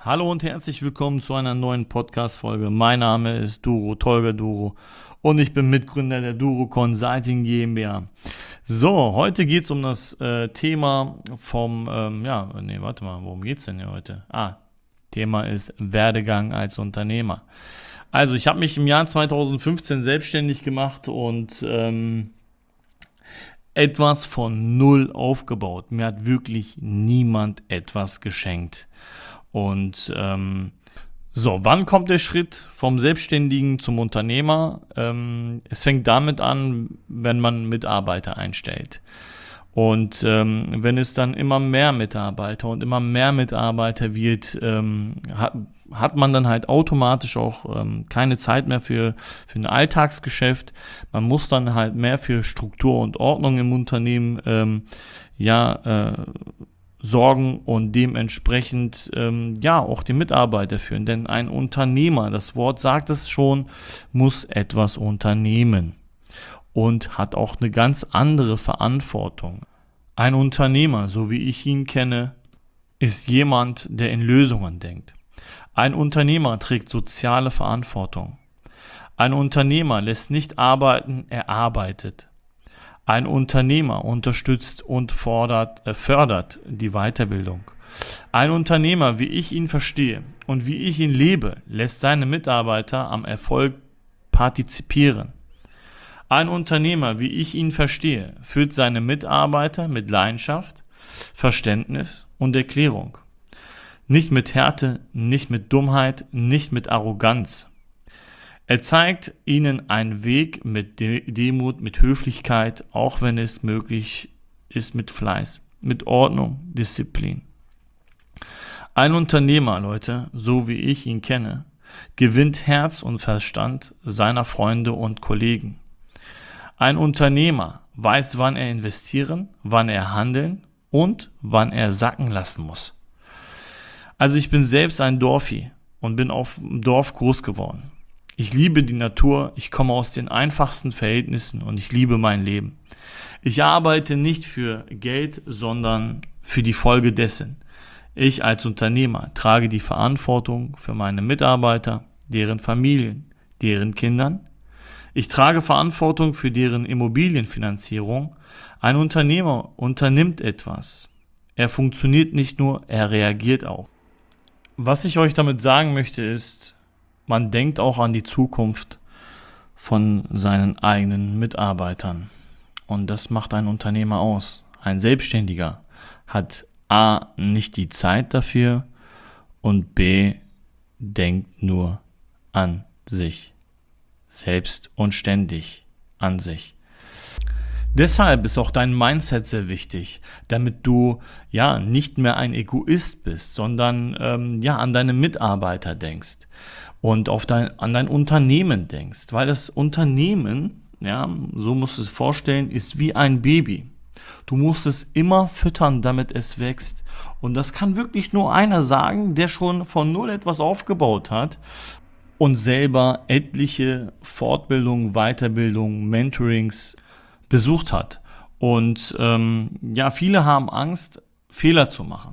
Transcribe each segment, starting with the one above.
Hallo und herzlich willkommen zu einer neuen Podcast-Folge. Mein Name ist Duro, Tolga Duro, und ich bin Mitgründer der Duro Consulting GmbH. So, heute geht es um das Thema worum geht es denn hier heute? Thema ist Werdegang als Unternehmer. Also, ich habe mich im Jahr 2015 selbstständig gemacht und etwas von null aufgebaut. Mir hat wirklich niemand etwas geschenkt. Und wann kommt der Schritt vom Selbstständigen zum Unternehmer? Es fängt damit an, wenn man Mitarbeiter einstellt. Und wenn es dann immer mehr Mitarbeiter wird, hat man dann halt automatisch auch keine Zeit mehr für ein Alltagsgeschäft. Man muss dann halt mehr für Struktur und Ordnung im Unternehmen sorgen und dementsprechend auch die Mitarbeiter führen. Denn ein Unternehmer, das Wort sagt es schon, muss etwas unternehmen und hat auch eine ganz andere Verantwortung. Ein Unternehmer, so wie ich ihn kenne, ist jemand, der in Lösungen denkt. Ein Unternehmer trägt soziale Verantwortung. Ein Unternehmer lässt nicht arbeiten, er arbeitet. Ein Unternehmer unterstützt und fördert die Weiterbildung. Ein Unternehmer, wie ich ihn verstehe und wie ich ihn lebe, lässt seine Mitarbeiter am Erfolg partizipieren. Ein Unternehmer, wie ich ihn verstehe, führt seine Mitarbeiter mit Leidenschaft, Verständnis und Erklärung. Nicht mit Härte, nicht mit Dummheit, nicht mit Arroganz. Er zeigt ihnen einen Weg mit Demut, mit Höflichkeit, auch wenn es möglich ist, mit Fleiß, mit Ordnung, Disziplin. Ein Unternehmer, Leute, so wie ich ihn kenne, gewinnt Herz und Verstand seiner Freunde und Kollegen. Ein Unternehmer weiß, wann er investieren, wann er handeln und wann er sacken lassen muss. Also ich bin selbst ein Dorfi und bin auf dem Dorf groß geworden. Ich liebe die Natur, ich komme aus den einfachsten Verhältnissen und ich liebe mein Leben. Ich arbeite nicht für Geld, sondern für die Folge dessen. Ich als Unternehmer trage die Verantwortung für meine Mitarbeiter, deren Familien, deren Kindern. Ich trage Verantwortung für deren Immobilienfinanzierung. Ein Unternehmer unternimmt etwas. Er funktioniert nicht nur, er reagiert auch. Was ich euch damit sagen möchte ist, man denkt auch an die Zukunft von seinen eigenen Mitarbeitern. Und das macht ein Unternehmer aus. Ein Selbstständiger hat A, nicht die Zeit dafür und B, denkt nur an sich. Selbst und ständig an sich. Deshalb ist auch dein Mindset sehr wichtig, damit du nicht mehr ein Egoist bist, sondern an deine Mitarbeiter denkst und an dein Unternehmen denkst, weil das Unternehmen, so musst du es vorstellen, ist wie ein Baby. Du musst es immer füttern, damit es wächst. Und das kann wirklich nur einer sagen, der schon von null etwas aufgebaut hat und selber etliche Fortbildungen, Weiterbildungen, Mentorings besucht hat. Und viele haben Angst, Fehler zu machen.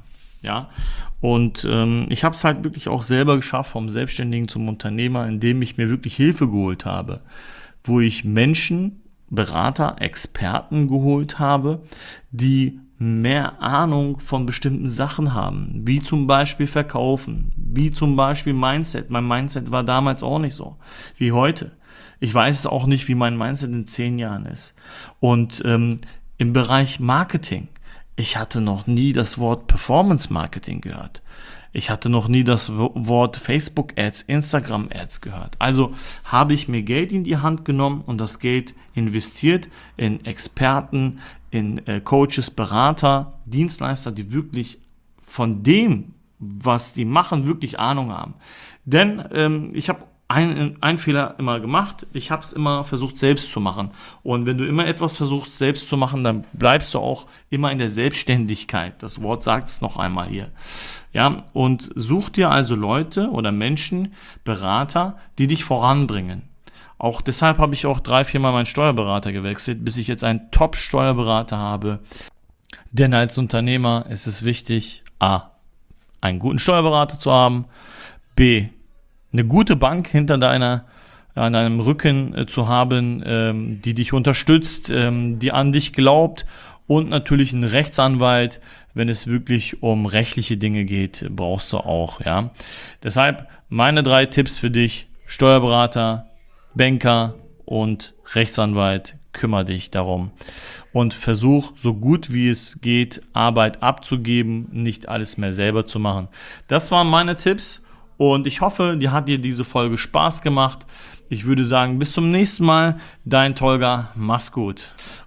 Und ich habe es halt wirklich auch selber geschafft, vom Selbstständigen zum Unternehmer, indem ich mir wirklich Hilfe geholt habe, wo ich Menschen, Berater, Experten geholt habe, die mehr Ahnung von bestimmten Sachen haben, wie zum Beispiel Verkaufen, wie zum Beispiel Mindset. Mein Mindset war damals auch nicht so wie heute. Ich weiß es auch nicht, wie mein Mindset in 10 Jahren ist. Und im Bereich Marketing, ich hatte noch nie das Wort Performance Marketing gehört. Ich hatte noch nie das Wort Facebook Ads, Instagram Ads gehört. Also habe ich mir Geld in die Hand genommen und das Geld investiert in Experten, in Coaches, Berater, Dienstleister, die wirklich von dem, was die machen, wirklich Ahnung haben. Denn ich habe einen Fehler immer gemacht. Ich habe es immer versucht, selbst zu machen. Und wenn du immer etwas versuchst, selbst zu machen, dann bleibst du auch immer in der Selbstständigkeit. Das Wort sagt es noch einmal hier. Und such dir also Leute oder Menschen, Berater, die dich voranbringen. Auch deshalb habe ich auch 3-4 Mal meinen Steuerberater gewechselt, bis ich jetzt einen Top-Steuerberater habe. Denn als Unternehmer ist es wichtig, einen guten Steuerberater zu haben, B, eine gute Bank an deinem Rücken zu haben, die dich unterstützt, die an dich glaubt, und natürlich einen Rechtsanwalt, wenn es wirklich um rechtliche Dinge geht, brauchst du auch, ja. Deshalb meine 3 Tipps für dich: Steuerberater, Banker und Rechtsanwalt. Kümmere dich darum und versuch, so gut wie es geht, Arbeit abzugeben, nicht alles mehr selber zu machen. Das waren meine Tipps und ich hoffe, dir hat diese Folge Spaß gemacht. Ich würde sagen, bis zum nächsten Mal. Dein Tolga, mach's gut.